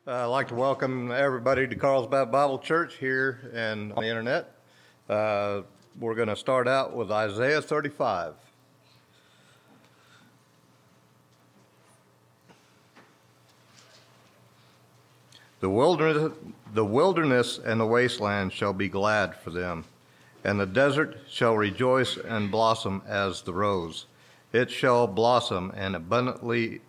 I'd like to welcome everybody to Carlsbad Bible Church here and on the internet. We're going to start out with Isaiah 35. The wilderness and the wasteland shall be glad for them, and the desert shall rejoice and blossom as the rose. It shall blossom abundantly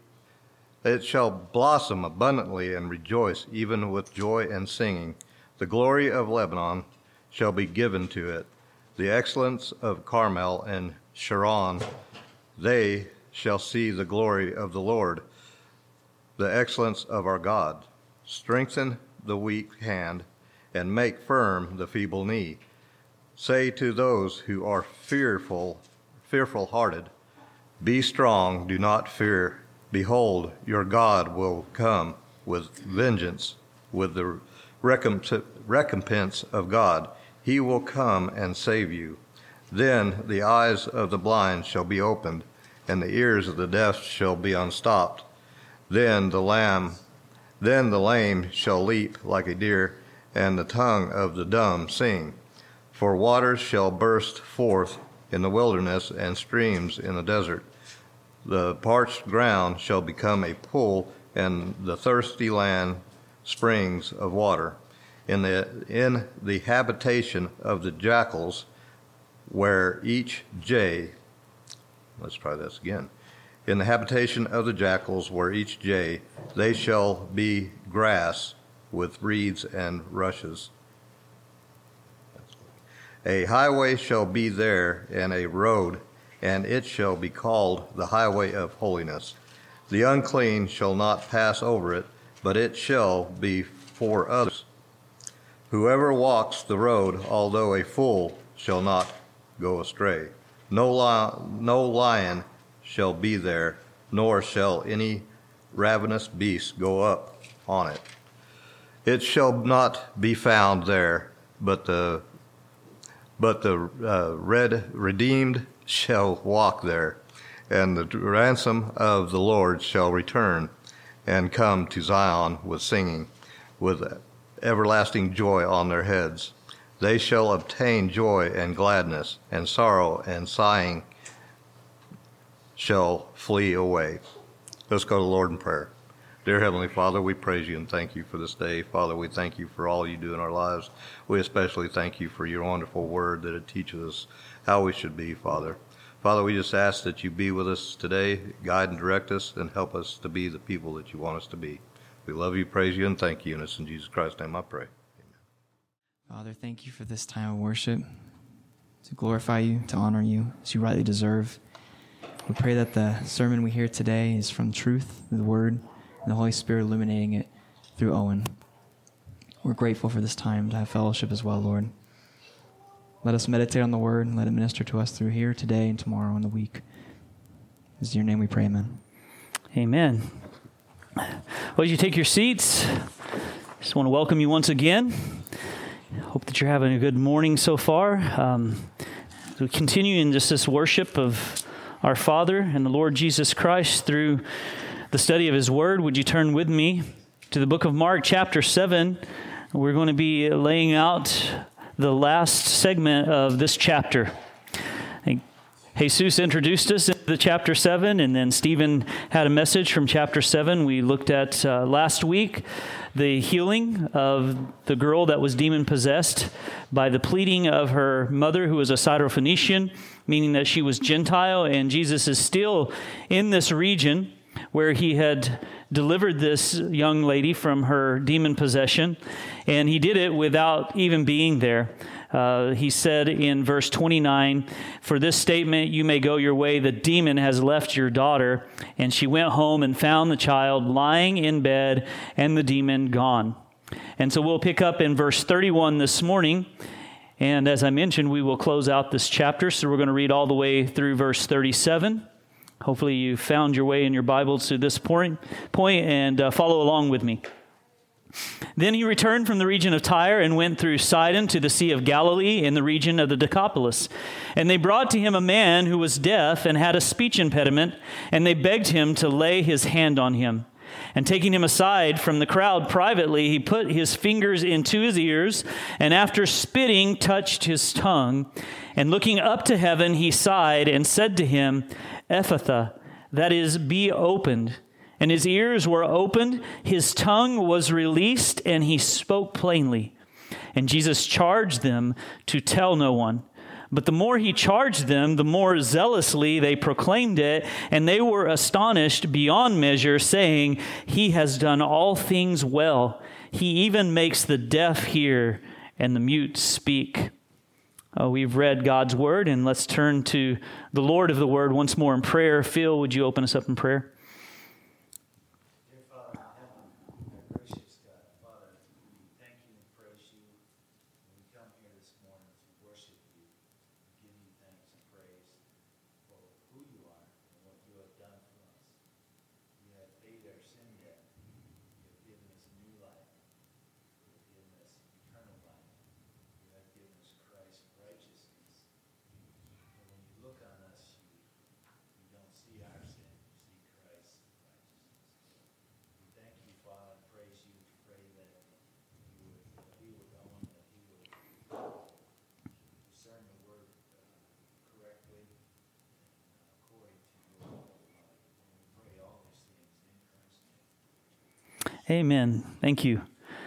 and rejoice, even with joy and singing. The glory of Lebanon shall be given to it, the excellence of Carmel and Sharon. They shall see the glory of the Lord, the excellence of our God. Strengthen the weak hand and make firm the feeble knee. Say to those who are fearful-hearted, be strong, do not fear. Behold, your God will come with vengeance, with the recompense of God. He will come and save you. Then the eyes of the blind shall be opened, and the ears of the deaf shall be unstopped. Then the lame shall leap like a deer, and the tongue of the dumb sing. For waters shall burst forth in the wilderness, and streams in the desert. The parched ground shall become a pool, and the thirsty land springs of water. In the habitation of the jackals, where each jay, In the habitation of the jackals, where each jay, they shall be grass with reeds and rushes. A highway shall be there, and a road, and it shall be called the highway of holiness. The unclean shall not pass over it, but it shall be for others. Whoever walks the road, although a fool, shall not go astray. No lion shall be there, nor shall any ravenous beast go up on it. It shall not be found there, but the redeemed shall walk there, and the ransom of the Lord shall return and come to Zion with singing, with everlasting joy on their heads. They shall obtain joy and gladness, and sorrow and sighing shall flee away. Let's go to the Lord in prayer. Dear Heavenly Father, we praise you and thank you for this day. Father, we thank you for all you do in our lives. We especially thank you for your wonderful word that it teaches us how we should be, Father. Father, we just ask that you be with us today, guide and direct us, and help us to be the people that you want us to be. We love you, praise you, and thank you. And it's in Jesus Christ's name I pray. Amen. Father, thank you for this time of worship, to glorify you, to honor you, as you rightly deserve. We pray that the sermon we hear today is from truth, the word, and the Holy Spirit illuminating it through Owen. We're grateful for this time to have fellowship as well, Lord. Let us meditate on the word and let it minister to us through here today and tomorrow and the week. It's in your name we pray, amen. Amen. Well, as you take your seats, I just want to welcome you once again. Hope that you're having a good morning so far. As we continue in just this worship of our Father and the Lord Jesus Christ through the study of His Word, would you turn with me to the book of Mark, chapter 7. We're going to be laying out the last segment of this chapter. Jesus introduced us into chapter 7, and then Stephen had a message from chapter 7. We looked at last week the healing of the girl that was demon-possessed by the pleading of her mother, who was a Syrophoenician, meaning that she was Gentile, and Jesus is still in this region where he had delivered this young lady from her demon possession, and he did it without even being there. He said in verse 29, "For this statement you may go your way, the demon has left your daughter." And she went home and found the child lying in bed and the demon gone. And so we'll pick up in verse 31 this morning. And as I mentioned, we will close out this chapter. So we're going to read all the way through verse 37. Hopefully you found your way in your Bibles to this point and follow along with me. Then he returned from the region of Tyre and went through Sidon to the Sea of Galilee in the region of the Decapolis. And they brought to him a man who was deaf and had a speech impediment, and they begged him to lay his hand on him. And taking him aside from the crowd privately, he put his fingers into his ears, and after spitting, touched his tongue. And looking up to heaven, he sighed and said to him, Ephphatha, that is, be opened. And his ears were opened, his tongue was released, and he spoke plainly. And Jesus charged them to tell no one. But the more he charged them, the more zealously they proclaimed it, and they were astonished beyond measure, saying, He has done all things well. He even makes the deaf hear and the mute speak. We've read God's word, and let's turn to the Lord of the word once more in prayer. Phil, would you open us up in prayer? Amen. Thank you.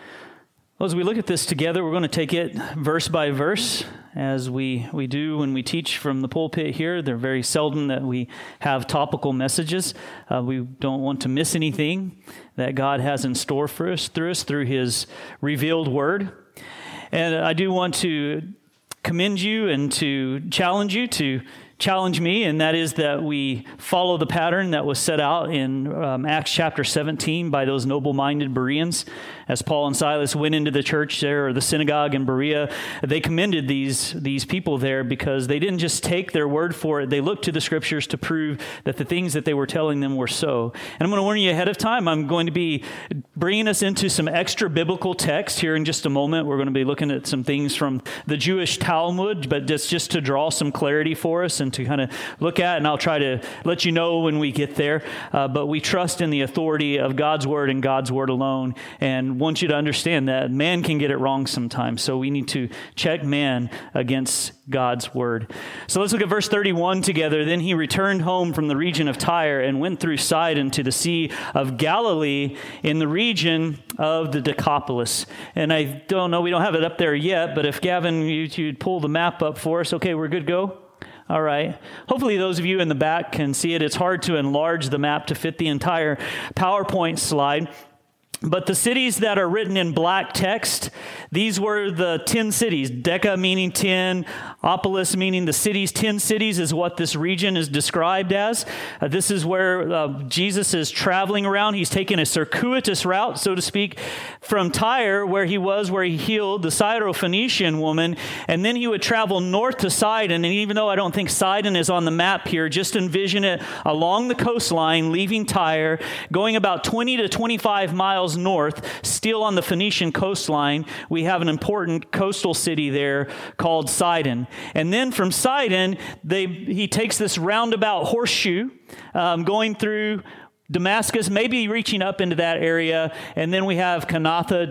Well, as we look at this together, we're going to take it verse by verse, as we do when we teach from the pulpit here. They're very seldom that we have topical messages. We don't want to miss anything that God has in store for us through His revealed word. And I do want to commend you and to challenge you to challenge me, and that is that we follow the pattern that was set out in Acts chapter 17 by those noble-minded Bereans. As Paul and Silas went into the church there, or the synagogue in Berea, they commended these people there because they didn't just take their word for it. They looked to the scriptures to prove that the things that they were telling them were so. And I'm going to warn you ahead of time, I'm going to be bringing us into some extra biblical text here in just a moment. We're going to be looking at some things from the Jewish Talmud, but just to draw some clarity for us and to kind of look at, and I'll try to let you know when we get there. But we trust in the authority of God's word and God's word alone, and want you to understand that man can get it wrong sometimes. So we need to check man against God's word. So let's look at verse 31 together. Then he returned home from the region of Tyre and went through Sidon to the Sea of Galilee in the region of the Decapolis. And I don't know, we don't have it up there yet, but if Gavin, you'd pull the map up for us. Okay, we're good to go? All right. Hopefully those of you in the back can see it. It's hard to enlarge the map to fit the entire PowerPoint slide. But the cities that are written in black text, these were the 10 cities. Deca meaning 10, Opolis meaning the cities. 10 cities is what this region is described as. This is where Jesus is traveling around. He's taking a circuitous route, so to speak, from Tyre, where he healed the Syrophoenician woman, and then he would travel north to Sidon. And even though I don't think Sidon is on the map here, just envision it along the coastline, leaving Tyre, going about 20 to 25 miles north, still on the Phoenician coastline. We have an important coastal city there called Sidon. And then from Sidon, he takes this roundabout horseshoe going through Damascus, maybe reaching up into that area. And then we have Kanatha,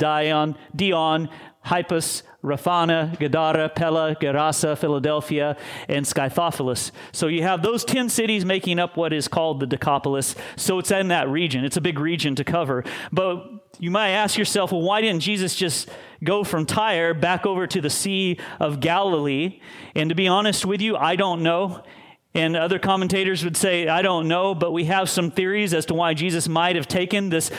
Dion, Hypus, Raphana, Gadara, Pella, Gerasa, Philadelphia, and Scythopolis. So you have those 10 cities making up what is called the Decapolis. So it's in that region. It's a big region to cover. But you might ask yourself, well, why didn't Jesus just go from Tyre back over to the Sea of Galilee? And to be honest with you, I don't know. And other commentators would say, I don't know, but we have some theories as to why Jesus might have taken this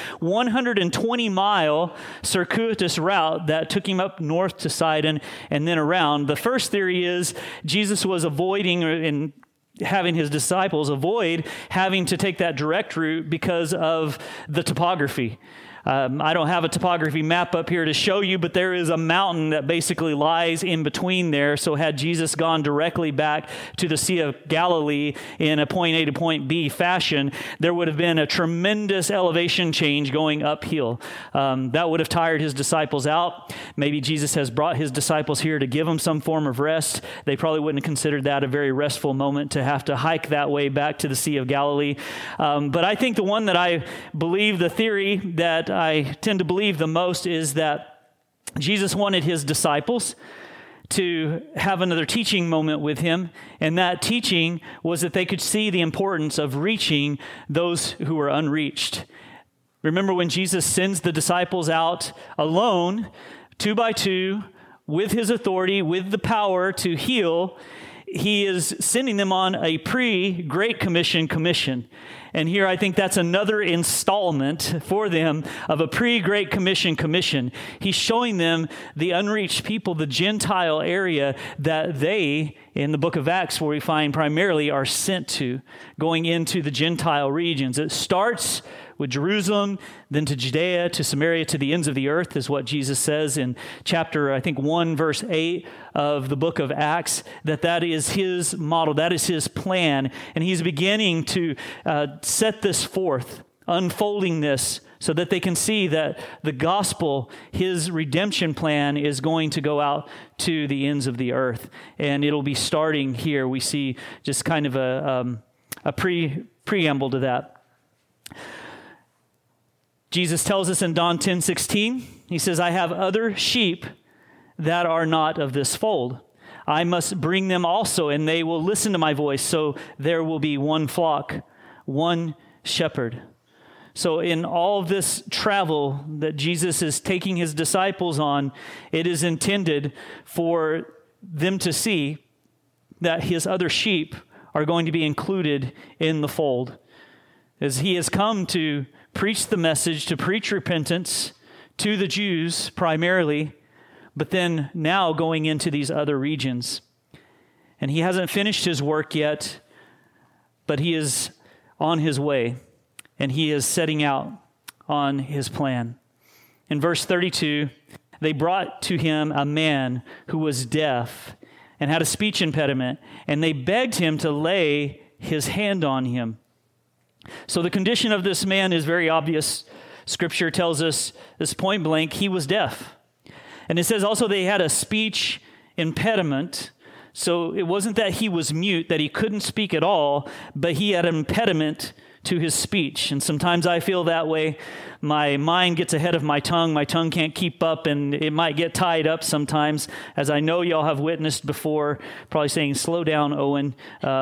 120-mile circuitous route that took him up north to Sidon and then around. The first theory is Jesus was avoiding and having his disciples avoid having to take that direct route because of the topography. I don't have a topography map up here to show you, but there is a mountain that basically lies in between there. So had Jesus gone directly back to the Sea of Galilee in a point A to point B fashion, there would have been a tremendous elevation change going uphill. That would have tired his disciples out. Maybe Jesus has brought his disciples here to give them some form of rest. They probably wouldn't have considered that a very restful moment to have to hike that way back to the Sea of Galilee. But I think the one that I believe, the theory that I tend to believe the most, is that Jesus wanted his disciples to have another teaching moment with him, and that teaching was that they could see the importance of reaching those who were unreached. Remember when Jesus sends the disciples out alone, 2 by 2, with his authority, with the power to heal, he is sending them on a pre-Great Commission. And here I think that's another installment for them of a pre-Great Commission. He's showing them the unreached people, the Gentile area that they, in the book of Acts, where we find primarily, are sent to, going into the Gentile regions. It starts with Jerusalem, then to Judea, to Samaria, to the ends of the earth, is what Jesus says in chapter, 1, verse 8 of the book of Acts, that is his model, that is his plan. And he's beginning to set this forth, unfolding this, so that they can see that the gospel, his redemption plan, is going to go out to the ends of the earth. And it'll be starting here. We see just kind of a preamble to that. Jesus tells us in John 10:16, he says, I have other sheep that are not of this fold. I must bring them also, and they will listen to my voice. So there will be one flock, one shepherd. So in all of this travel that Jesus is taking his disciples on, it is intended for them to see that his other sheep are going to be included in the fold. As he has come to preach the message, to preach repentance to the Jews primarily, but then now going into these other regions. And he hasn't finished his work yet, but he is on his way, and he is setting out on his plan. In verse 32, they brought to him a man who was deaf and had a speech impediment, and they begged him to lay his hand on him. So the condition of this man is very obvious. Scripture tells us this point blank, he was deaf. And it says also they had a speech impediment. So it wasn't that he was mute, that he couldn't speak at all, but he had an impediment to his speech. And sometimes I feel that way. My mind gets ahead of my tongue can't keep up, and it might get tied up sometimes, as I know y'all have witnessed before, probably saying, slow down, Owen.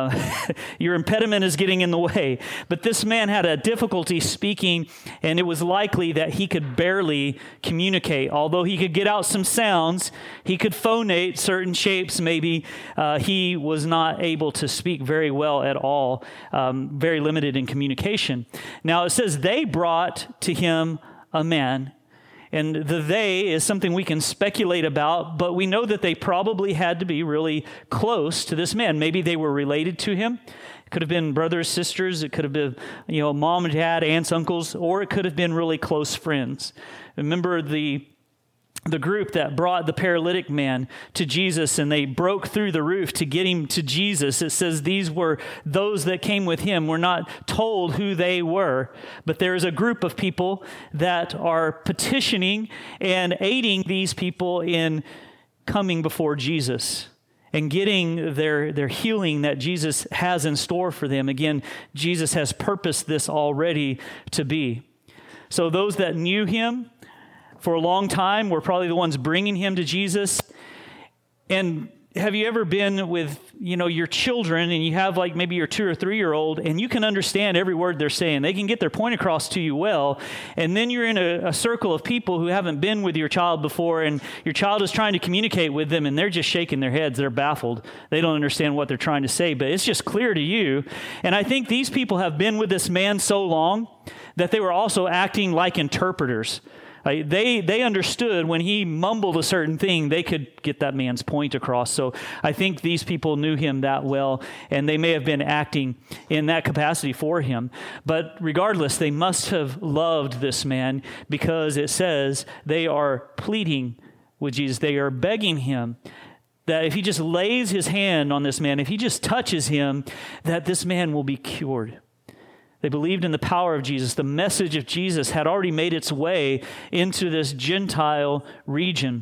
Your impediment is getting in the way. But this man had a difficulty speaking, and it was likely that he could barely communicate. Although he could get out some sounds, he could phonate certain shapes maybe, he was not able to speak very well at all, very limited in communication. Now it says they brought to him a man, and the they is something we can speculate about, but we know that they probably had to be really close to this man. Maybe they were related to him. It could have been brothers, sisters. It could have been, mom and dad, aunts, uncles, or it could have been really close friends. Remember the group that brought the paralytic man to Jesus, and they broke through the roof to get him to Jesus. It says these were those that came with him. We're not told who they were, but there is a group of people that are petitioning and aiding these people in coming before Jesus and getting their healing that Jesus has in store for them. Again, Jesus has purposed this already to be. So those that knew him for a long time were probably the ones bringing him to Jesus. And have you ever been with, your children, and you have like maybe your 2 or 3-year-old, and you can understand every word they're saying. They can get their point across to you well. And then you're in a circle of people who haven't been with your child before, and your child is trying to communicate with them, and they're just shaking their heads. They're baffled. They don't understand what they're trying to say, but it's just clear to you. And I think these people have been with this man so long that they were also acting like interpreters. They understood when he mumbled a certain thing, they could get that man's point across. So I think these people knew him that well, and they may have been acting in that capacity for him. But regardless, they must have loved this man, because it says they are pleading with Jesus. They are begging him that if he just lays his hand on this man, if he just touches him, that this man will be cured. They believed in the power of Jesus. The message of Jesus had already made its way into this Gentile region.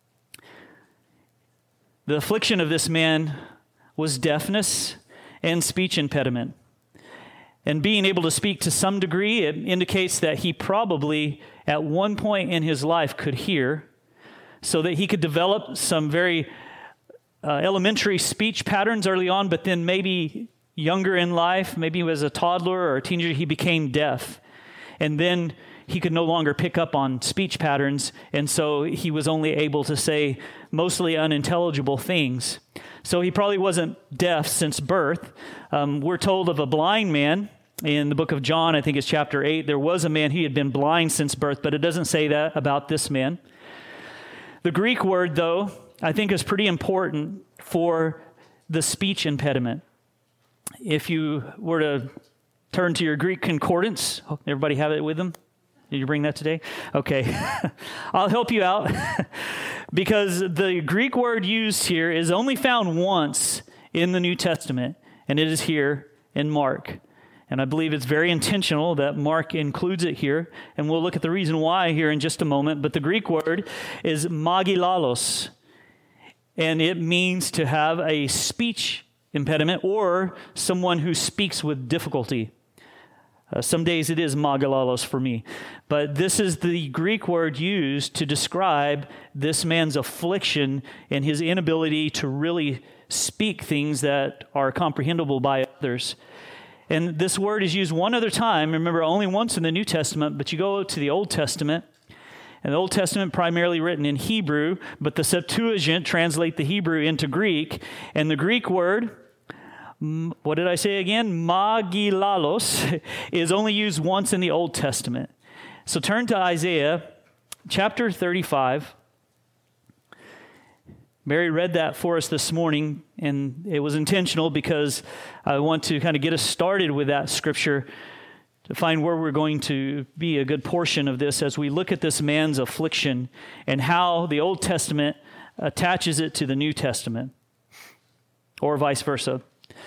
The affliction of this man was deafness and speech impediment. And being able to speak to some degree, it indicates that he probably at one point in his life could hear, so that he could develop some very elementary speech patterns early on, but then maybe younger in life, maybe as a toddler or a teenager, he became deaf. And then he could no longer pick up on speech patterns, and so he was only able to say mostly unintelligible things. So he probably wasn't deaf since birth. We're told of a blind man in the book of John, I think it's chapter 8. There was a man, he had been blind since birth, but it doesn't say that about this man. The Greek word, though, I think is pretty important for the speech impediment. If you were to turn to your Greek concordance, everybody have it with them? Did you bring that today? Okay. I'll help you out because the Greek word used here is only found once in the New Testament, and it is here in Mark. And I believe it's very intentional that Mark includes it here, and we'll look at the reason why here in just a moment. But the Greek word is magilalos, and it means to have a speech impediment or someone who speaks with difficulty. Some days it is magilalos for me. But this is the Greek word used to describe this man's affliction and his inability to really speak things that are comprehensible by others. And this word is used one other time, remember, only once in the New Testament, but you go to the Old Testament, and the Old Testament primarily written in Hebrew, but the Septuagint translate the Hebrew into Greek, and the Greek word, what did I say again? Magilalos, is only used once in the Old Testament. So turn to Isaiah chapter 35. Mary read that for us this morning, and it was intentional because I want to kind of get us started with that scripture to find where we're going to be a good portion of this as we look at this man's affliction and how the Old Testament attaches it to the New Testament, or vice versa.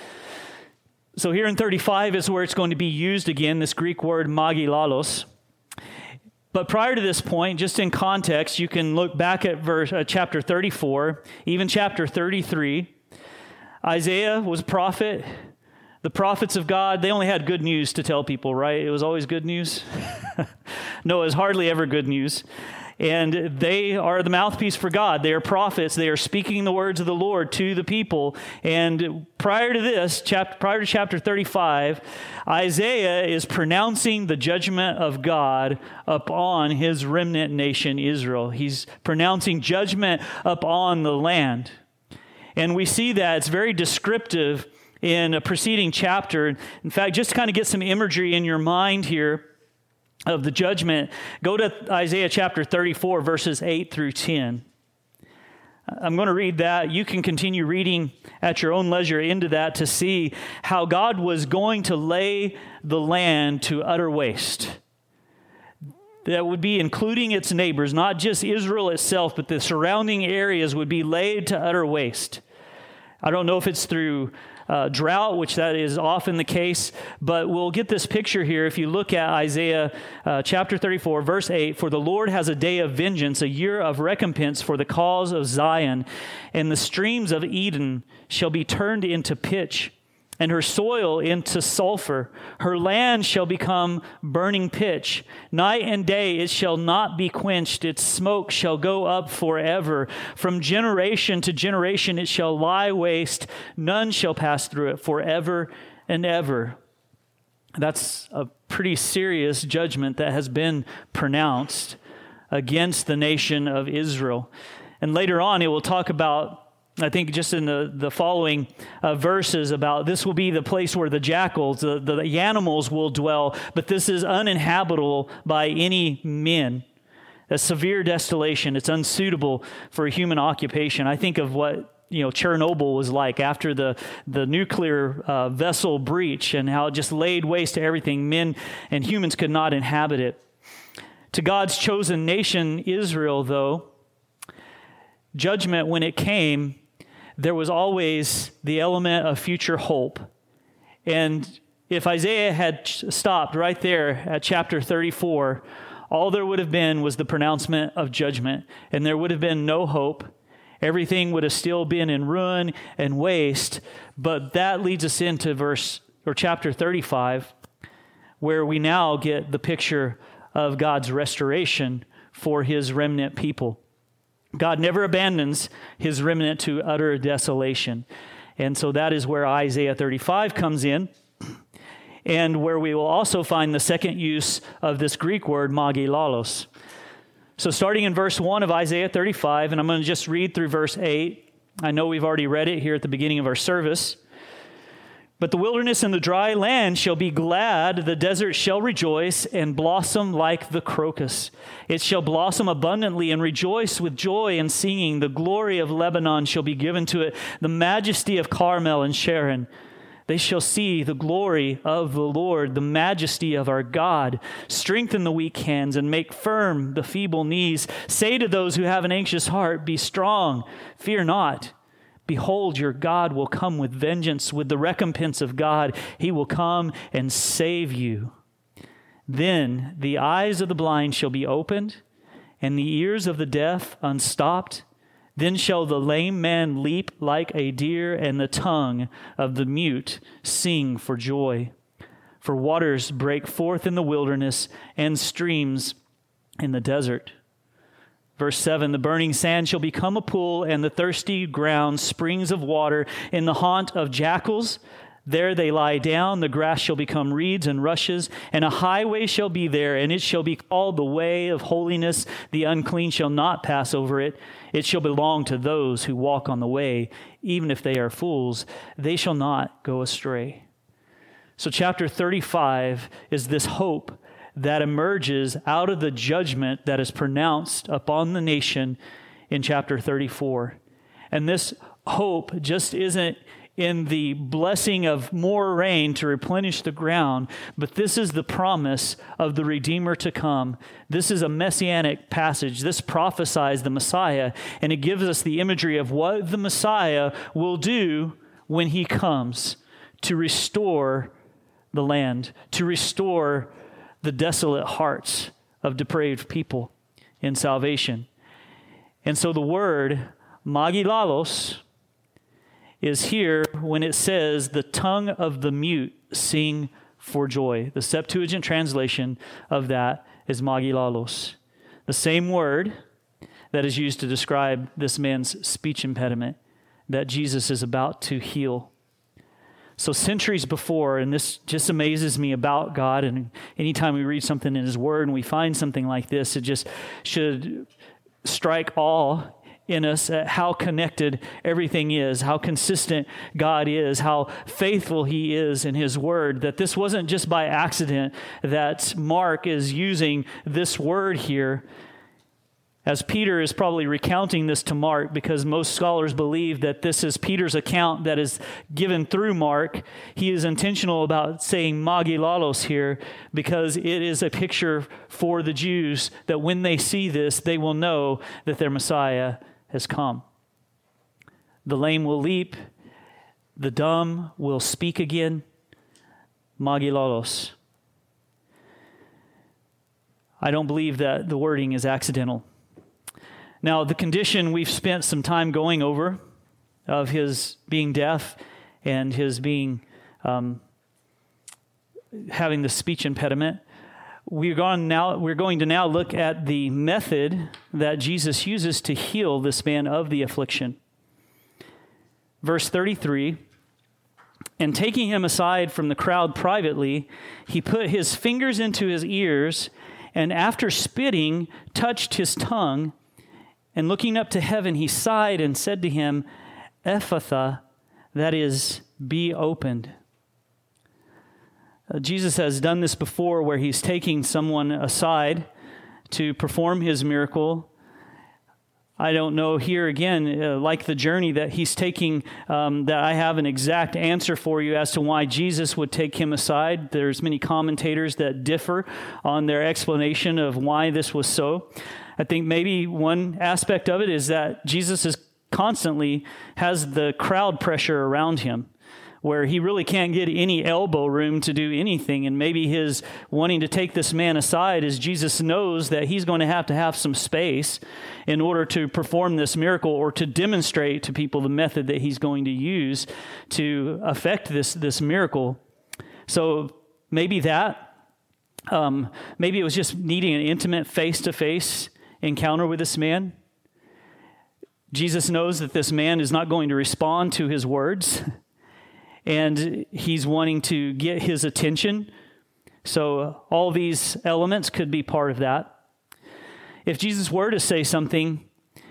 So here in 35 is where it's going to be used again, this Greek word magilalos. But prior to this point, just in context, you can look back at chapter 34, even chapter 33. Isaiah was a prophet. The prophets of God, they only had good news to tell people, right? It was always good news. No, it was hardly ever good news. And they are the mouthpiece for God. They are prophets. They are speaking the words of the Lord to the people. And prior to chapter 35, Isaiah is pronouncing the judgment of God upon his remnant nation, Israel. He's pronouncing judgment upon the land. And we see that it's very descriptive in a preceding chapter. In fact, just to kind of get some imagery in your mind here of the judgment, go to Isaiah chapter 34, verses 8 through 10. I'm going to read that. You can continue reading at your own leisure into that to see how God was going to lay the land to utter waste. That would be including its neighbors, not just Israel itself, but the surrounding areas would be laid to utter waste. I don't know if it's through drought, which that is often the case, but we'll get this picture here if you look at Isaiah chapter 34, verse 8. For the Lord has a day of vengeance, a year of recompense for the cause of Zion, and the streams of Eden shall be turned into pitch, and her soil into sulfur. Her land shall become burning pitch. Night and day it shall not be quenched. Its smoke shall go up forever. From generation to generation it shall lie waste. None shall pass through it forever and ever. That's a pretty serious judgment that has been pronounced against the nation of Israel. And later on it will talk about, I think just in the following verses, about this will be the place where the jackals, the animals will dwell, but this is uninhabitable by any men. a severe desolation. It's unsuitable for a human occupation. I think of what Chernobyl was like after the nuclear vessel breach, and how it just laid waste to everything. Men and humans could not inhabit it. To God's chosen nation, Israel, though, judgment, when it came, there was always the element of future hope. And if Isaiah had stopped right there at chapter 34, all there would have been was the pronouncement of judgment, and there would have been no hope. Everything would have still been in ruin and waste. But that leads us into chapter 35, where we now get the picture of God's restoration for his remnant people. God never abandons his remnant to utter desolation. And so that is where Isaiah 35 comes in, and where we will also find the second use of this Greek word, magilalos. So starting in verse 1 of Isaiah 35, and I'm going to just read through verse 8. I know we've already read it here at the beginning of our service. But the wilderness and the dry land shall be glad, the desert shall rejoice and blossom like the crocus. It shall blossom abundantly and rejoice with joy and singing. The glory of Lebanon shall be given to it, the majesty of Carmel and Sharon. They shall see the glory of the Lord, the majesty of our God. Strengthen the weak hands and make firm the feeble knees. Say to those who have an anxious heart, be strong, fear not. Behold, your God will come with vengeance, with the recompense of God. He will come and save you. Then the eyes of the blind shall be opened, and the ears of the deaf unstopped. Then shall the lame man leap like a deer, and the tongue of the mute sing for joy. For waters break forth in the wilderness, and streams in the desert. Verse 7, the burning sand shall become a pool, and the thirsty ground springs of water. In the haunt of jackals, there they lie down. The grass shall become reeds and rushes, and a highway shall be there, and it shall be called the way of holiness. The unclean shall not pass over it. It shall belong to those who walk on the way. Even if they are fools, they shall not go astray. So chapter 35 is this hope that emerges out of the judgment that is pronounced upon the nation in chapter 34. And this hope just isn't in the blessing of more rain to replenish the ground, but this is the promise of the Redeemer to come. This is a messianic passage. This prophesies the Messiah, and it gives us the imagery of what the Messiah will do when he comes to restore the land, to restore the desolate hearts of depraved people in salvation. And so the word magilalos is here when it says the tongue of the mute sing for joy. The Septuagint translation of that is magilalos. The same word that is used to describe this man's speech impediment that Jesus is about to heal. So centuries before, and this just amazes me about God, and anytime we read something in his word and we find something like this, it just should strike awe in us at how connected everything is, how consistent God is, how faithful he is in his word, that this wasn't just by accident that Mark is using this word here. As Peter is probably recounting this to Mark, because most scholars believe that this is Peter's account that is given through Mark, he is intentional about saying magilalos here because it is a picture for the Jews that when they see this, they will know that their Messiah has come. The lame will leap, the dumb will speak again. Magilalos. I don't believe that the wording is accidental. Now, the condition we've spent some time going over of his being deaf and his being having the speech impediment, we're going to now look at the method that Jesus uses to heal this man of the affliction. Verse 33, and taking him aside from the crowd privately, he put his fingers into his ears, and after spitting, touched his tongue. And looking up to heaven, he sighed and said to him, Ephphatha, that is, be opened. Jesus has done this before where he's taking someone aside to perform his miracle. I don't know here again, like the journey that he's taking, that I have an exact answer for you as to why Jesus would take him aside. There's many commentators that differ on their explanation of why this was so. I think maybe one aspect of it is that Jesus is constantly has the crowd pressure around him, where he really can't get any elbow room to do anything. And maybe his wanting to take this man aside is Jesus knows that he's going to have some space in order to perform this miracle or to demonstrate to people the method that he's going to use to affect this miracle. So maybe maybe it was just needing an intimate face-to-face encounter with this man. Jesus knows that this man is not going to respond to his words, and he's wanting to get his attention. So all these elements could be part of that. If Jesus were to say something,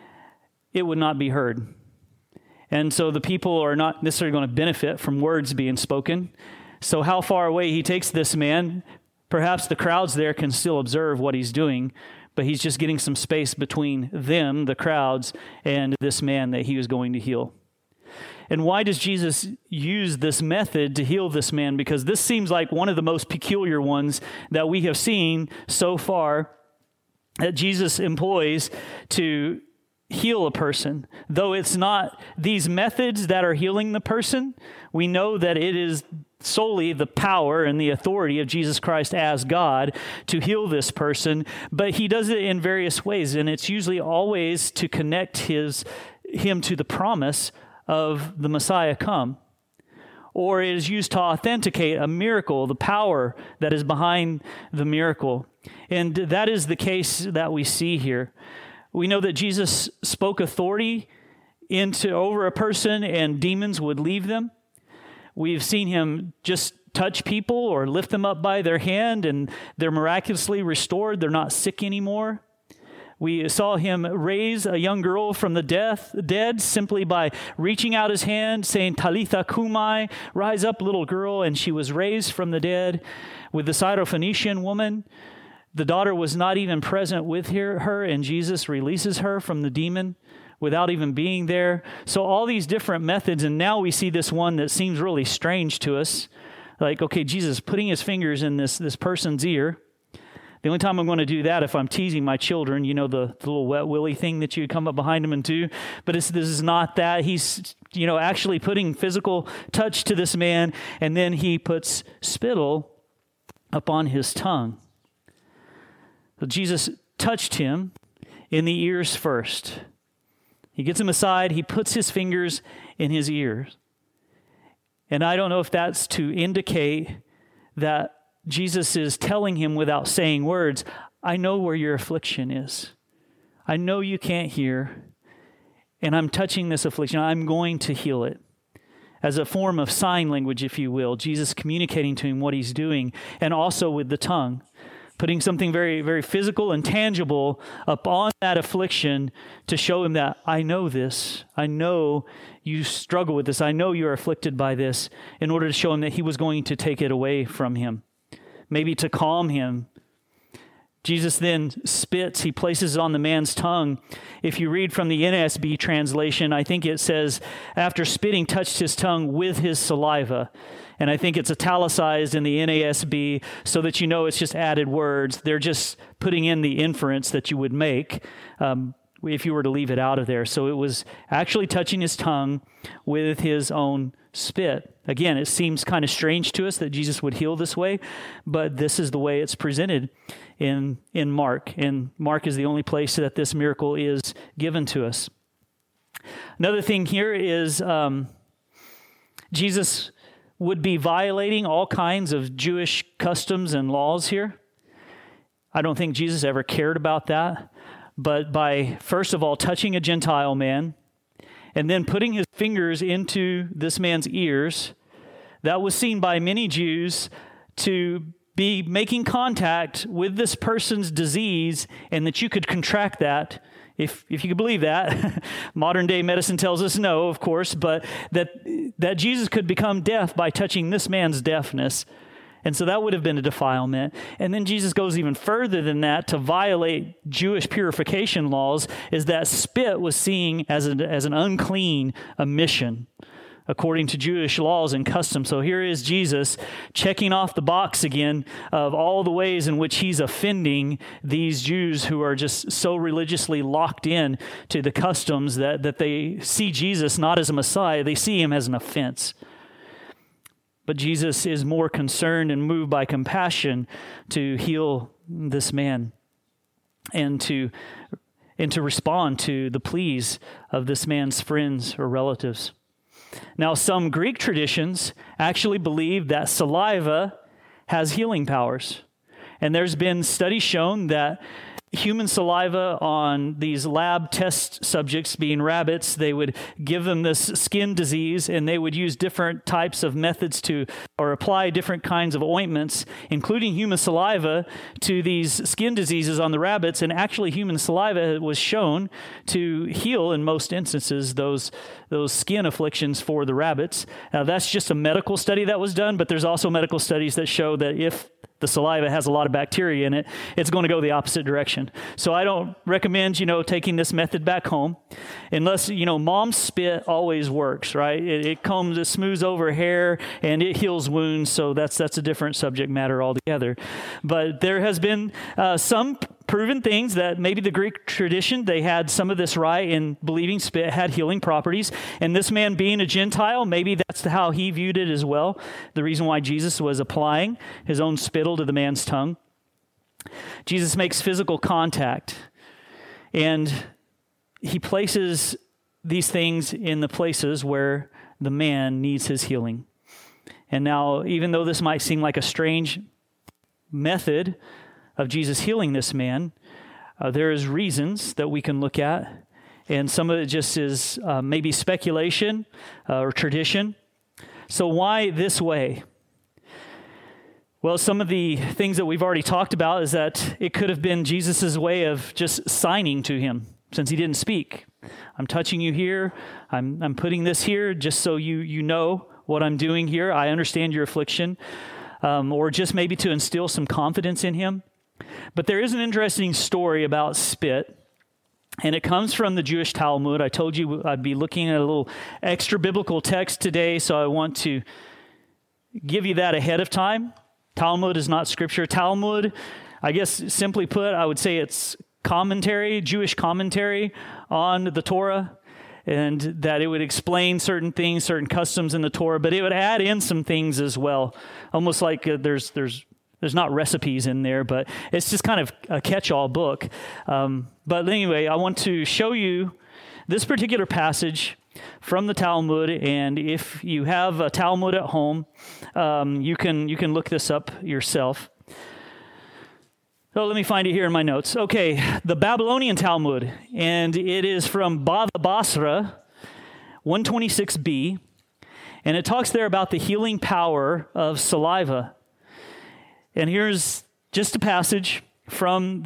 it would not be heard. And so the people are not necessarily going to benefit from words being spoken. So how far away he takes this man, perhaps the crowds there can still observe what he's doing, but he's just getting some space between them, the crowds, and this man that he was going to heal. And why does Jesus use this method to heal this man? Because this seems like one of the most peculiar ones that we have seen so far that Jesus employs to heal a person. Though it's not these methods that are healing the person, we know that it is solely the power and the authority of Jesus Christ as God to heal this person. But he does it in various ways, and it's usually always to connect him to the promise of the Messiah come. Or it is used to authenticate a miracle, the power that is behind the miracle. And that is the case that we see here. We know that Jesus spoke authority over a person and demons would leave them. We've seen him just touch people or lift them up by their hand and they're miraculously restored. They're not sick anymore. We saw him raise a young girl from the dead simply by reaching out his hand, saying, Talitha kumai, rise up, little girl, and she was raised from the dead. With the Syrophoenician woman, the daughter was not even present with her, and Jesus releases her from the demon without even being there. So all these different methods, and now we see this one that seems really strange to us. Like, okay, Jesus putting his fingers in this person's ear. The only time I'm going to do that if I'm teasing my children, you know, the little wet willy thing that you come up behind them and do. But this is not that. He's, actually putting physical touch to this man, and then he puts spittle upon his tongue. So Jesus touched him in the ears first. He gets him aside. He puts his fingers in his ears. And I don't know if that's to indicate that Jesus is telling him without saying words, I know where your affliction is. I know you can't hear, and I'm touching this affliction. I'm going to heal it. As a form of sign language, if you will, Jesus communicating to him what he's doing, and also with the tongue, putting something very, very physical and tangible upon that affliction to show him that I know this. I know you struggle with this. I know you're afflicted by this, in order to show him that he was going to take it away from him. Maybe to calm him. Jesus then spits. He places it on the man's tongue. If you read from the NASB translation, I think it says, after spitting, touched his tongue with his saliva. And I think it's italicized in the NASB so that you know it's just added words. They're just putting in the inference that you would make if you were to leave it out of there. So it was actually touching his tongue with his own spit. Again, it seems kind of strange to us that Jesus would heal this way, but this is the way it's presented in Mark. And Mark is the only place that this miracle is given to us. Another thing here is Jesus would be violating all kinds of Jewish customs and laws here. I don't think Jesus ever cared about that. But by, first of all, touching a Gentile man, and then putting his fingers into this man's ears, that was seen by many Jews to be making contact with this person's disease, and that you could contract that, if you could believe that. Modern day medicine tells us no, of course, but that Jesus could become deaf by touching this man's deafness. And so that would have been a defilement. And then Jesus goes even further than that to violate Jewish purification laws, is that spit was seen as an unclean emission according to Jewish laws and customs. So here is Jesus checking off the box again of all the ways in which he's offending these Jews who are just so religiously locked in to the customs that they see Jesus not as a Messiah, they see him as an offense. But Jesus is more concerned and moved by compassion to heal this man and to respond to the pleas of this man's friends or relatives. Now, some Greek traditions actually believe that saliva has healing powers. And there's been studies shown that human saliva on these lab test subjects, being rabbits, they would give them this skin disease, and they would use different types of methods or apply different kinds of ointments, including human saliva, to these skin diseases on the rabbits. And actually, human saliva was shown to heal, in most instances, those skin afflictions for the rabbits. Now, that's just a medical study that was done, but there's also medical studies that show that if the saliva has a lot of bacteria in it, it's going to go the opposite direction. So I don't recommend, taking this method back home unless, mom's spit always works, right? It smooths over hair and it heals wounds. So that's a different subject matter altogether. But there has been some proven things that maybe the Greek tradition, they had some of this right in believing spit had healing properties. And this man being a Gentile, maybe that's how he viewed it as well. The reason why Jesus was applying his own spittle to the man's tongue. Jesus makes physical contact, and he places these things in the places where the man needs his healing. And now, even though this might seem like a strange method of Jesus healing this man, there is reasons that we can look at, and some of it just is maybe speculation or tradition. So why this way? Well, some of the things that we've already talked about is that it could have been Jesus' way of just signing to him, since he didn't speak. I'm touching you here. I'm putting this here just so you know what I'm doing here. I understand your affliction. Or just maybe to instill some confidence in him. But there is an interesting story about spit, and it comes from the Jewish Talmud. I told you I'd be looking at a little extra biblical text today, so I want to give you that ahead of time. Talmud is not scripture. Talmud, I guess simply put, I would say it's commentary, Jewish commentary on the Torah, and that it would explain certain things, certain customs in the Torah, but it would add in some things as well. Almost like there's not recipes in there, but it's just kind of a catch-all book. But anyway, I want to show you this particular passage from the Talmud, and if you have a Talmud at home, you can look this up yourself. So let me find it here in my notes. Okay, the Babylonian Talmud, and it is from Bava Basra, 126b, and it talks there about the healing power of saliva. And here's just a passage from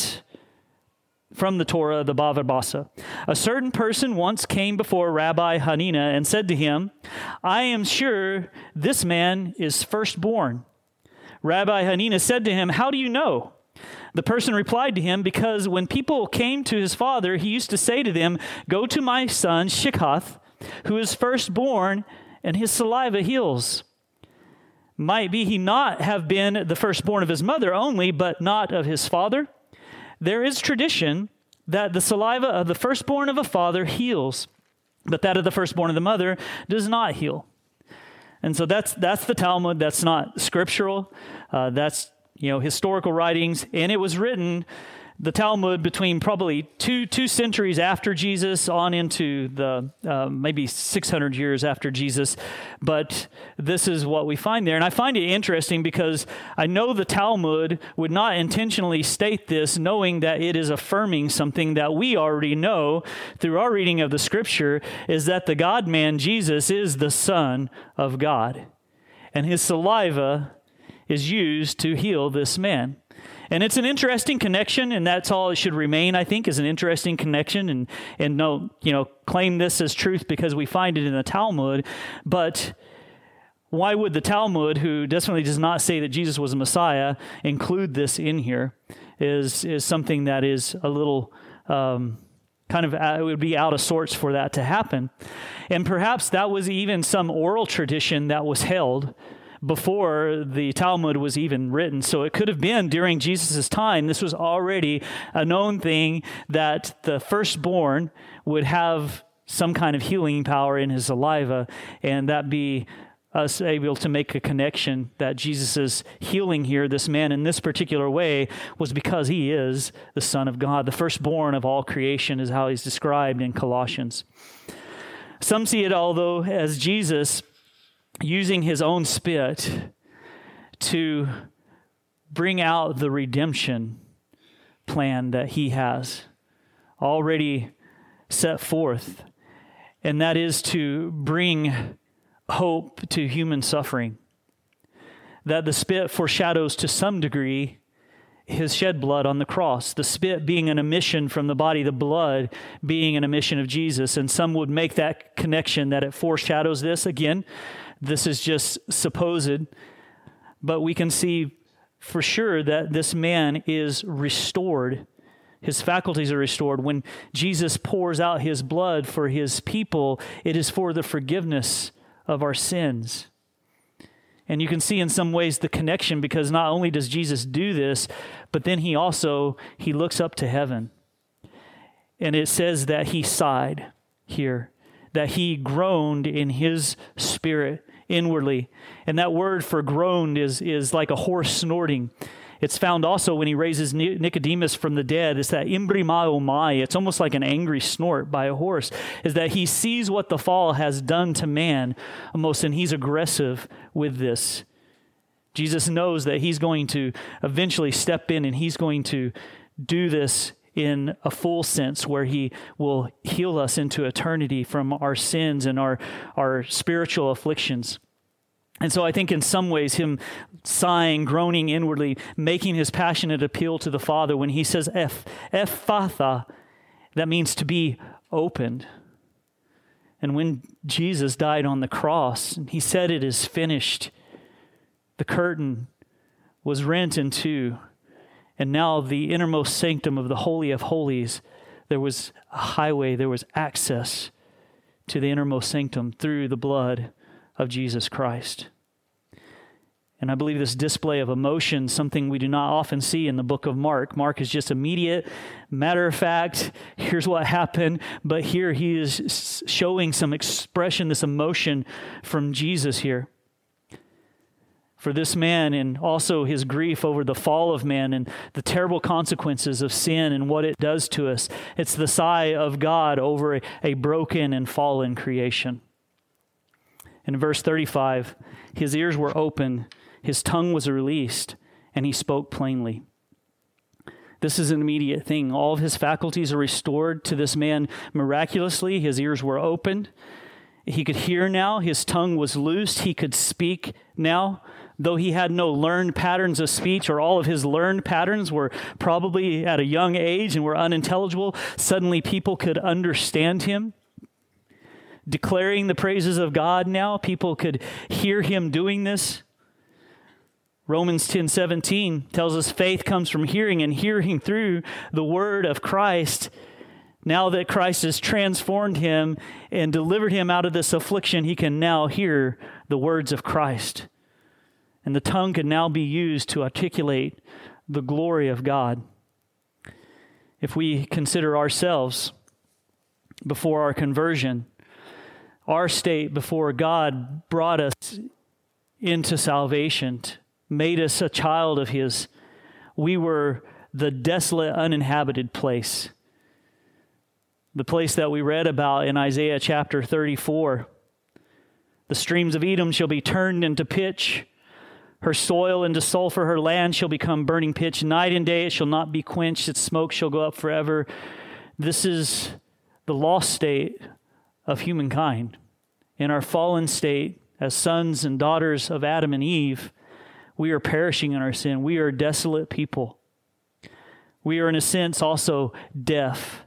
the Torah, the Bava Basra. A certain person once came before Rabbi Hanina and said to him, I am sure this man is firstborn. Rabbi Hanina said to him, how do you know? The person replied to him, because when people came to his father, he used to say to them, go to my son Shikhath, who is firstborn, and his saliva heals. Might be he not have been the firstborn of his mother only, but not of his father? There is tradition that the saliva of the firstborn of a father heals, but that of the firstborn of the mother does not heal. And so that's the Talmud. That's not scriptural. That's historical writings, and it was written, the Talmud, between probably two centuries after Jesus on into the maybe 600 years after Jesus. But this is what we find there. And I find it interesting because I know the Talmud would not intentionally state this, knowing that it is affirming something that we already know through our reading of the Scripture, is that the God-man Jesus is the Son of God. And his saliva is used to heal this man. And it's an interesting connection, and that's all it should remain, I think, is an interesting connection, and no, claim this as truth because we find it in the Talmud. But why would the Talmud, who definitely does not say that Jesus was a Messiah, include this in here is something that is a little it would be out of sorts for that to happen. And perhaps that was even some oral tradition that was held before the Talmud was even written. So it could have been during Jesus' time. This was already a known thing that the firstborn would have some kind of healing power in his saliva, and that be us able to make a connection that Jesus is healing here, this man in this particular way, was because he is the Son of God. The firstborn of all creation is how he's described in Colossians. Some see it, although, as Jesus using his own spit to bring out the redemption plan that he has already set forth, and that is to bring hope to human suffering. That the spit foreshadows to some degree his shed blood on the cross, the spit being an emission from the body, the blood being an emission of Jesus. And some would make that connection that it foreshadows this. Again, this is just supposed, but we can see for sure that this man is restored. His faculties are restored. When Jesus pours out his blood for his people, it is for the forgiveness of our sins. And you can see in some ways the connection, because not only does Jesus do this, but then he looks up to heaven. And it says that he sighed here, that he groaned in his spirit inwardly. And that word for groaned is like a horse snorting. It's found also when he raises Nicodemus from the dead. It's that imbrimai. It's almost like an angry snort by a horse. Is that he sees what the fall has done to man almost, and he's aggressive with this. Jesus knows that he's going to eventually step in, and he's going to do this in a full sense, where he will heal us into eternity from our sins and our spiritual afflictions. And so I think in some ways him sighing, groaning inwardly, making his passionate appeal to the Father when he says Ephphatha, that means to be opened. And when Jesus died on the cross, he said it is finished, the curtain was rent in two, and now the innermost sanctum of the Holy of Holies, there was a highway, there was access to the innermost sanctum through the blood of Jesus Christ. And I believe this display of emotion, something we do not often see in the book of Mark. Mark is just immediate, matter of fact, here's what happened. But here he is showing some expression, this emotion from Jesus here. For this man, and also his grief over the fall of man and the terrible consequences of sin and what it does to us. It's the sigh of God over a broken and fallen creation. In verse 35, his ears were open, his tongue was released, and he spoke plainly. This is an immediate thing. All of his faculties are restored to this man miraculously. His ears were opened. He could hear now. His tongue was loosed. He could speak now. Though he had no learned patterns of speech, or all of his learned patterns were probably at a young age and were unintelligible, suddenly people could understand him. Declaring the praises of God now, people could hear him doing this. Romans 10:17 tells us faith comes from hearing, and hearing through the word of Christ. Now that Christ has transformed him and delivered him out of this affliction, he can now hear the words of Christ. And the tongue can now be used to articulate the glory of God. If we consider ourselves before our conversion, our state before God brought us into salvation, made us a child of his. We were the desolate, uninhabited place. The place that we read about in Isaiah chapter 34. The streams of Edom shall be turned into pitch, her soil into sulfur, her land shall become burning pitch. Night and day it shall not be quenched, its smoke shall go up forever. This is the lost state of humankind. In our fallen state, as sons and daughters of Adam and Eve, we are perishing in our sin. We are desolate people. We are, in a sense, also deaf.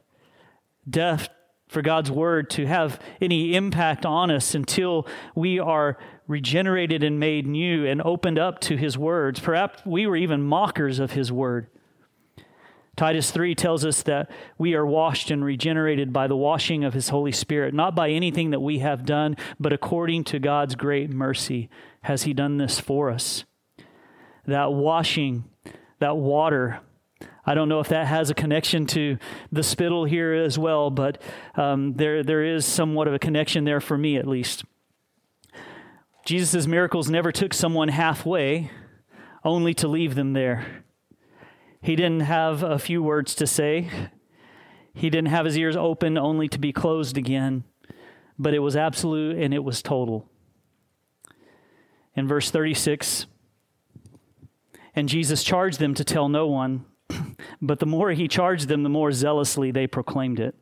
Deaf for God's word to have any impact on us until we are regenerated and made new and opened up to his words. Perhaps we were even mockers of his word. Titus 3 tells us that we are washed and regenerated by the washing of his Holy Spirit, not by anything that we have done, but according to God's great mercy has he done this for us. That washing, that water, I don't know if that has a connection to the spittle here as well, but there is somewhat of a connection there for me at least. Jesus' miracles never took someone halfway, only to leave them there. He didn't have a few words to say. He didn't have his ears open only to be closed again, but it was absolute and it was total. In verse 36, and Jesus charged them to tell no one, but the more he charged them, the more zealously they proclaimed it.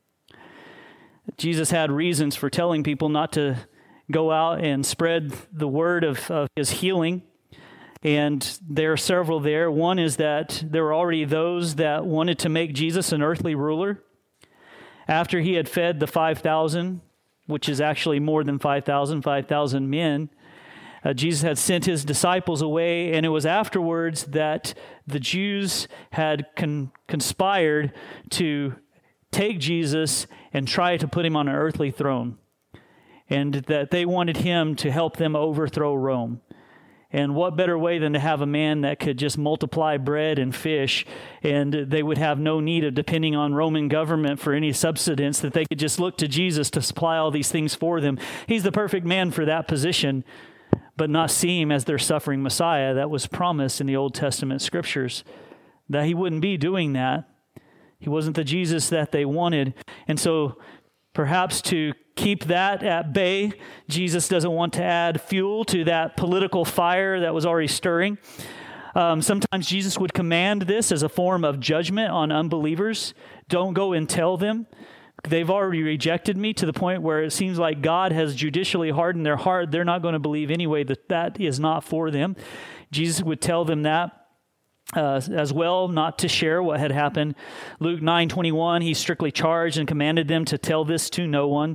Jesus had reasons for telling people not to go out and spread the word of his healing. And there are several there. One is that there were already those that wanted to make Jesus an earthly ruler. After he had fed the 5,000, which is actually more than 5,000 men, Jesus had sent his disciples away, and it was afterwards that the Jews had conspired to take Jesus and try to put him on an earthly throne, and that they wanted him to help them overthrow Rome. And what better way than to have a man that could just multiply bread and fish, and they would have no need of depending on Roman government for any subsistence, that they could just look to Jesus to supply all these things for them. He's the perfect man for that position, but not see him as their suffering Messiah that was promised in the Old Testament scriptures, that he wouldn't be doing that. He wasn't the Jesus that they wanted. And so perhaps to keep that at bay, Jesus doesn't want to add fuel to that political fire that was already stirring. Sometimes Jesus would command this as a form of judgment on unbelievers. Don't go and tell them. They've already rejected me, to the point where it seems like God has judicially hardened their heart. They're not going to believe anyway that is not for them. Jesus would tell them that as well, not to share what had happened. Luke 9:21, he strictly charged and commanded them to tell this to no one.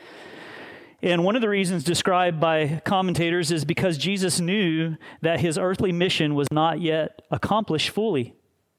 And one of the reasons described by commentators is because Jesus knew that his earthly mission was not yet accomplished fully.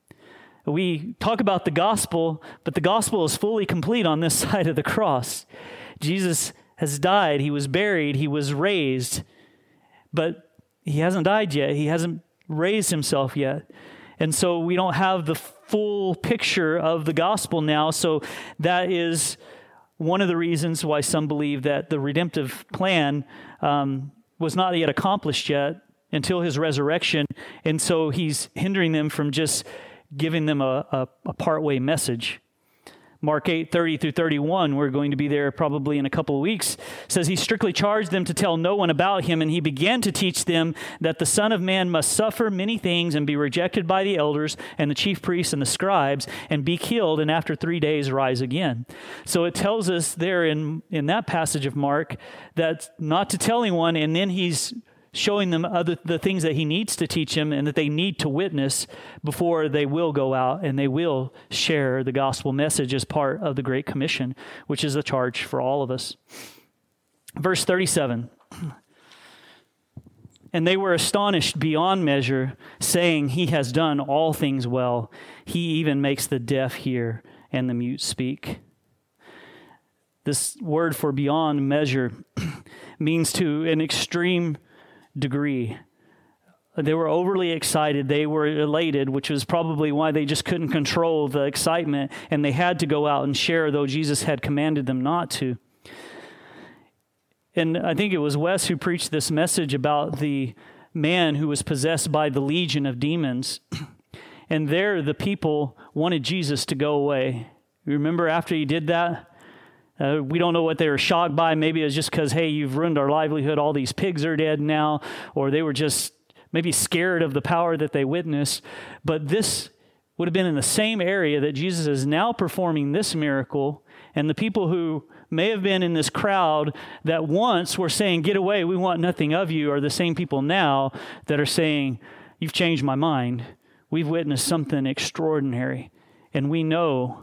We talk about the gospel, but the gospel is fully complete on this side of the cross. Jesus has died, he was buried, he was raised, but he hasn't died yet. He hasn't raised himself yet. And so we don't have the full picture of the gospel now. So that is one of the reasons why some believe that the redemptive plan was not yet accomplished yet until his resurrection. And so he's hindering them from just giving them a partway message. Mark 8:30-31, we're going to be there probably in a couple of weeks, says he strictly charged them to tell no one about him, and he began to teach them that the Son of Man must suffer many things and be rejected by the elders and the chief priests and the scribes and be killed, and after 3 days rise again. So it tells us there in that passage of Mark that not to tell anyone, and then he's showing them the things that he needs to teach them and that they need to witness before they will go out and they will share the gospel message as part of the Great Commission, which is a charge for all of us. Verse 37, and they were astonished beyond measure, saying, he has done all things well. He even makes the deaf hear and the mute speak. This word for beyond measure means to an extreme degree. They were overly excited. They were elated, which was probably why they just couldn't control the excitement, and they had to go out and share, though Jesus had commanded them not to. And I think it was Wes who preached this message about the man who was possessed by the legion of demons. And there the people wanted Jesus to go away. You remember after he did that? We don't know what they were shocked by. Maybe it was just because, hey, you've ruined our livelihood. All these pigs are dead now. Or they were just maybe scared of the power that they witnessed. But this would have been in the same area that Jesus is now performing this miracle. And the people who may have been in this crowd that once were saying, get away, we want nothing of you, are the same people now that are saying, you've changed my mind. We've witnessed something extraordinary. And we know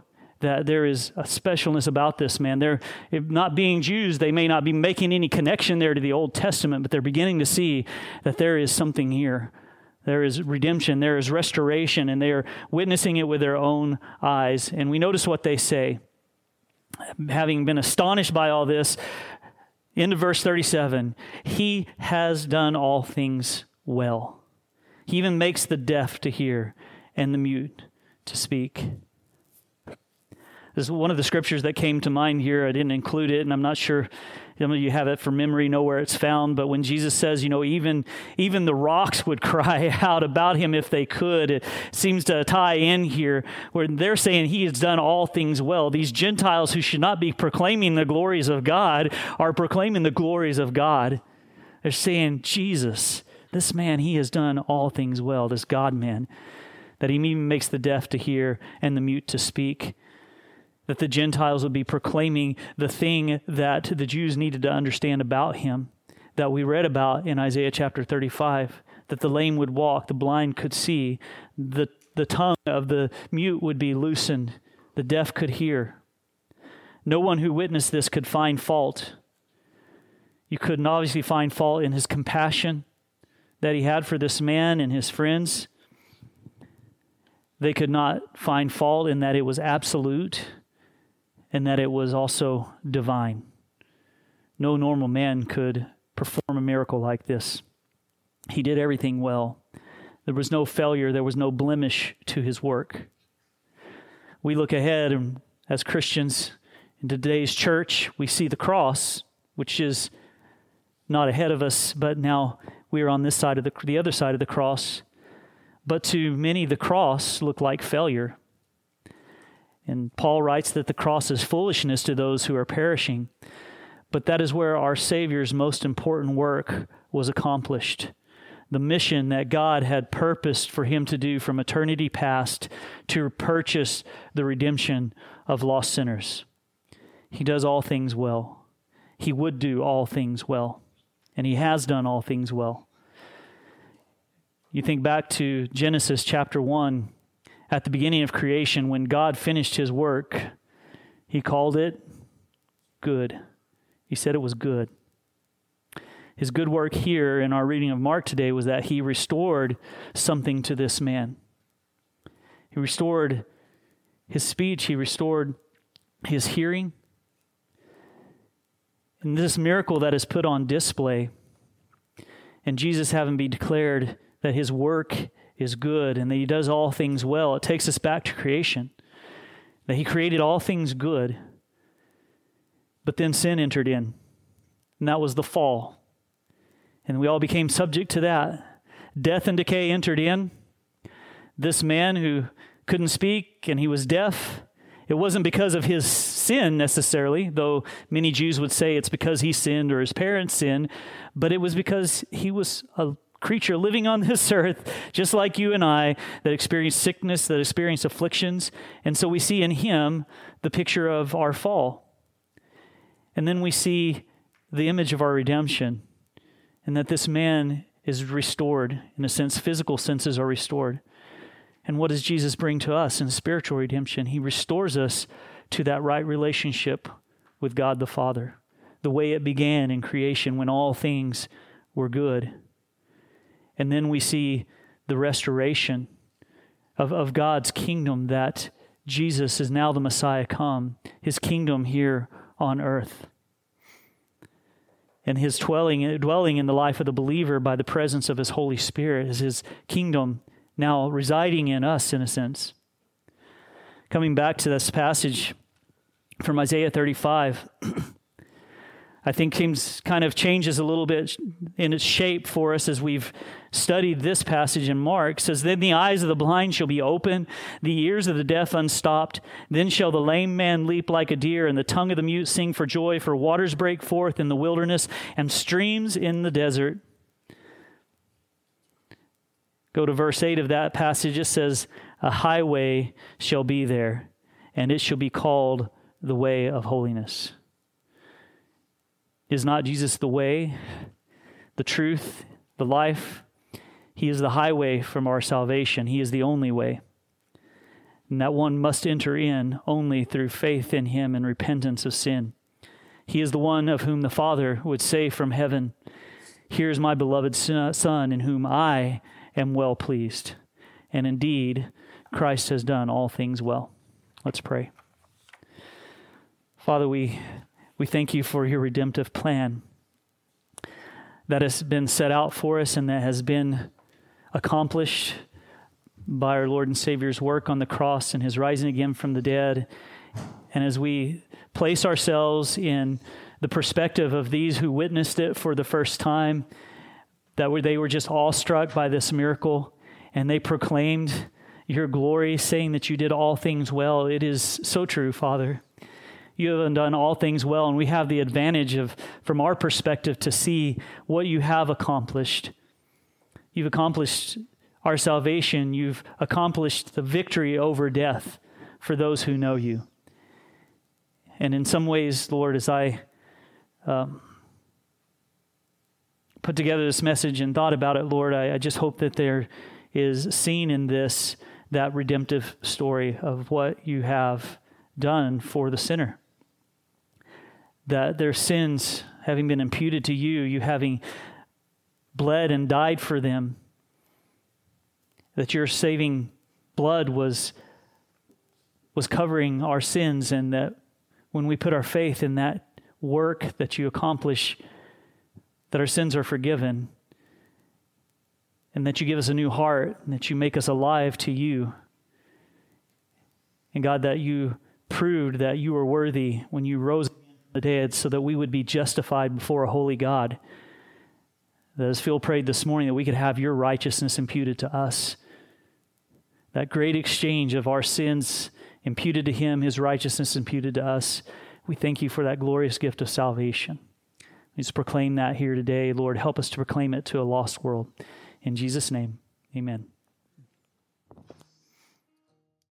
that there is a specialness about this man. They're, if not being Jews, they may not be making any connection there to the Old Testament, but they're beginning to see that there is something here. There is redemption, there is restoration, and they are witnessing it with their own eyes. And we notice what they say. Having been astonished by all this, into verse 37, he has done all things well. He even makes the deaf to hear and the mute to speak. This is one of the scriptures that came to mind here. I didn't include it, and I'm not sure some of you have it from memory, know where it's found. But when Jesus says, even the rocks would cry out about him if they could, it seems to tie in here where they're saying he has done all things well. These Gentiles who should not be proclaiming the glories of God are proclaiming the glories of God. They're saying, Jesus, this man, he has done all things well, this God-man, that he even makes the deaf to hear and the mute to speak. That the Gentiles would be proclaiming the thing that the Jews needed to understand about him, that we read about in Isaiah chapter 35, that the lame would walk, the blind could see, the tongue of the mute would be loosened, the deaf could hear. No one who witnessed this could find fault. You couldn't obviously find fault in his compassion that he had for this man and his friends. They could not find fault in that it was absolute, and that it was also divine. No normal man could perform a miracle like this. He did everything well. There was no failure. There was no blemish to his work. We look ahead, and as Christians in today's church, we see the cross, which is not ahead of us, but now we are on this side of the other side of the cross. But to many, the cross looked like failure. And Paul writes that the cross is foolishness to those who are perishing. But that is where our Savior's most important work was accomplished. The mission that God had purposed for him to do from eternity past to purchase the redemption of lost sinners. He does all things well. He would do all things well. And he has done all things well. You think back to Genesis chapter 1. At the beginning of creation, when God finished his work, he called it good. He said it was good. His good work here in our reading of Mark today was that he restored something to this man. He restored his speech. He restored his hearing. And this miracle that is put on display, and Jesus having been declared that his work is good and that he does all things well, it takes us back to creation. That he created all things good, but then sin entered in, and that was the fall. And we all became subject to that. Death and decay entered in. This man who couldn't speak and he was deaf, it wasn't because of his sin necessarily, though many Jews would say it's because he sinned or his parents sinned, but it was because he was a creature living on this earth, just like you and I, that experienced sickness, that experienced afflictions. And so we see in him the picture of our fall. And then we see the image of our redemption, and that this man is restored. In a sense, physical senses are restored. And what does Jesus bring to us in spiritual redemption? He restores us to that right relationship with God the Father, the way it began in creation when all things were good. And then we see the restoration of God's kingdom, that Jesus is now the Messiah come, his kingdom here on earth. And his dwelling in the life of the believer by the presence of his Holy Spirit is his kingdom now residing in us, in a sense. Coming back to this passage from Isaiah 35, I think things kind of changes a little bit in its shape for us as we've studied this passage in Mark. It says, "Then the eyes of the blind shall be open, the ears of the deaf unstopped. Then shall the lame man leap like a deer, and the tongue of the mute sing for joy, for waters break forth in the wilderness and streams in the desert." Go to verse 8 of that passage. It says, "A highway shall be there, and it shall be called the way of holiness." Is not Jesus the way, the truth, the life? He is the highway from our salvation. He is the only way. and that one must enter in only through faith in him and repentance of sin. He is the one of whom the Father would say from heaven, "Here is my beloved Son, in whom I am well pleased." And indeed, Christ has done all things well. Let's pray. Father, we thank you for your redemptive plan that has been set out for us and that has been accomplished by our Lord and Savior's work on the cross and his rising again from the dead. And as we place ourselves in the perspective of these who witnessed it for the first time, they were just awestruck by this miracle, and they proclaimed your glory, saying that you did all things well. It is so true, Father. You have done all things well, and we have the advantage of, from our perspective, to see what you have accomplished. You've accomplished our salvation. You've accomplished the victory over death for those who know you. And in some ways, Lord, as I put together this message and thought about it, Lord, I just hope that there is seen in this that redemptive story of what you have done for the sinner. That their sins having been imputed to you, you having bled and died for them, that your saving blood was covering our sins, and that when we put our faith in that work that you accomplish, that our sins are forgiven, and that you give us a new heart, and that you make us alive to you. And God, that you proved that you were worthy when you rose from the dead so that we would be justified before a holy God. That as Phil prayed this morning, that we could have your righteousness imputed to us. That great exchange of our sins imputed to him, his righteousness imputed to us. We thank you for that glorious gift of salvation. Let's proclaim that here today. Lord, help us to proclaim it to a lost world. In Jesus' name, amen.